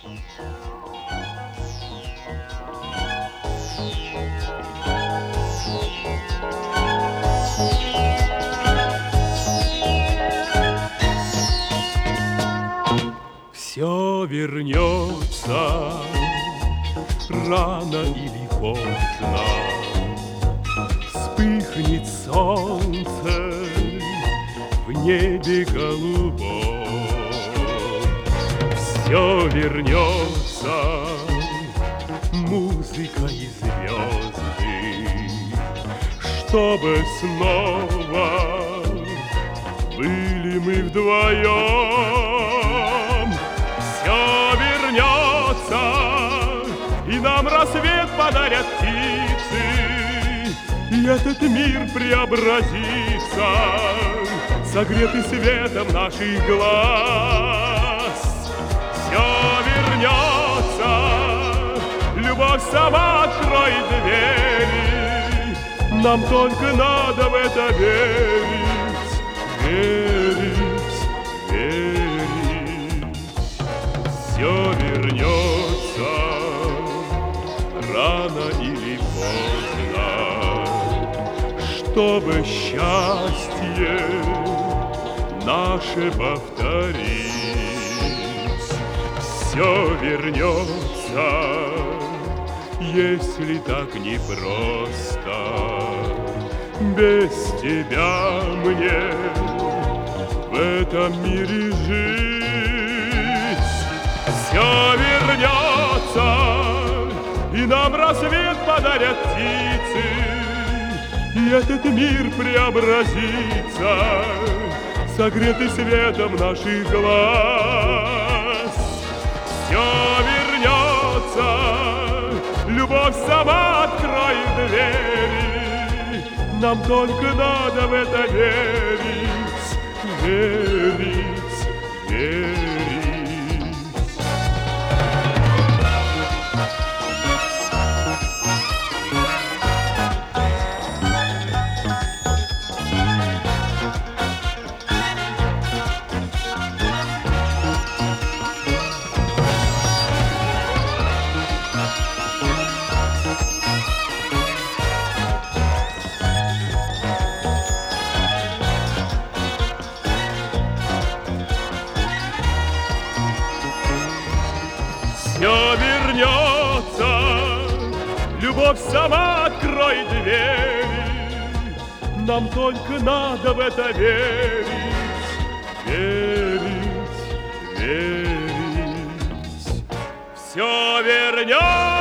Все вернется рано или поздно, вспыхнет солнце в небе голубом. Все вернется, музыка и звезды, чтобы снова были мы вдвоем. Все вернется, и нам рассвет подарят птицы, и этот мир преобразится, согретый светом наших глаз. Все вернется, любовь сама откроет двери, нам только надо в это верить, верить, верить. Все вернется рано или поздно, чтобы счастье наше повторить. Все вернется, если так непросто без тебя мне в этом мире жить. Все вернется, и нам рассвет подарят птицы, и этот мир преобразится, согретый светом наших глаз. Все вернется, любовь сама откроет двери, нам только надо в это верить, верить, верить. Все вернется, любовь сама откроет двери, нам только надо в это верить, верить, верить. Все вернется.